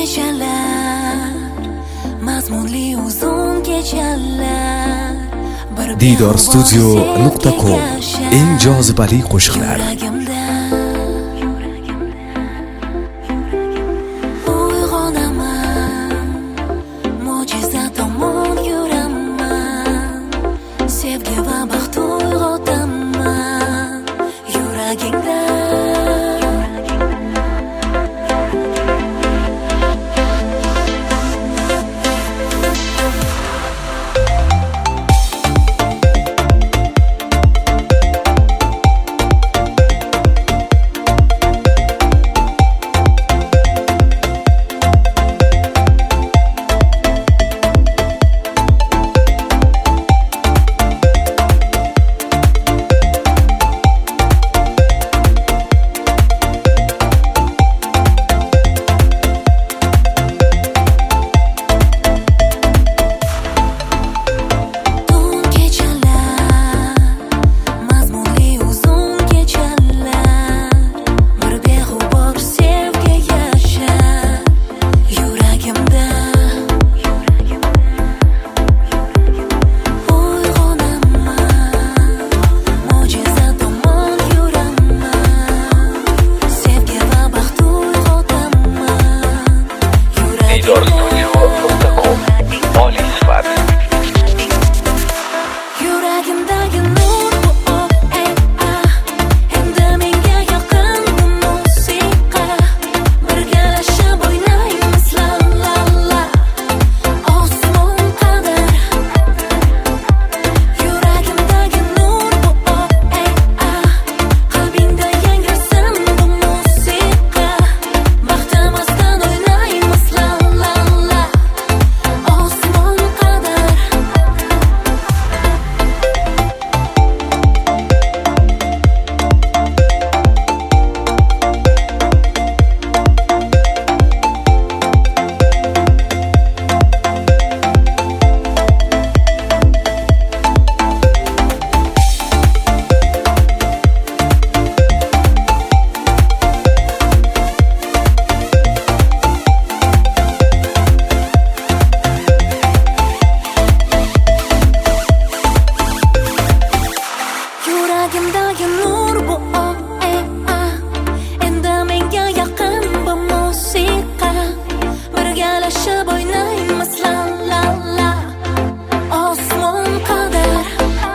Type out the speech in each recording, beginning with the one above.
Didorstudio.com eng jozibali qo'shiqlar. Mo'jiza tomon yuraman, sevgi va baxt uyg'otaman yuragingda. Didorstudio.com oliy sifat. Yuragimdagi nur bu endi menga yaqin bu musiqa. Birgalashib o'ynaymiz la la la osmon qadar. Yuragimdagi nur bu qalbingda yangrasin bu musiqa. Baxtimizdan o'ynaymiz la la la osmon qadar. Yuragimdagi nur bu endi menga yaqin bu musiqa. Birgalashib o'ynaymiz la la la osmon qadar.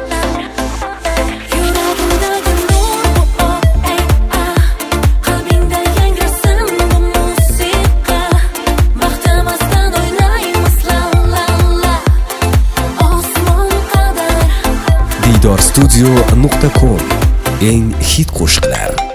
Yuragimdagi nur bu qalbingda yangrasin bu musiqa. Baxtimizdan o'ynaymiz la la la osmon qadar. Didorstudio.com eng hit qo'shiqlar.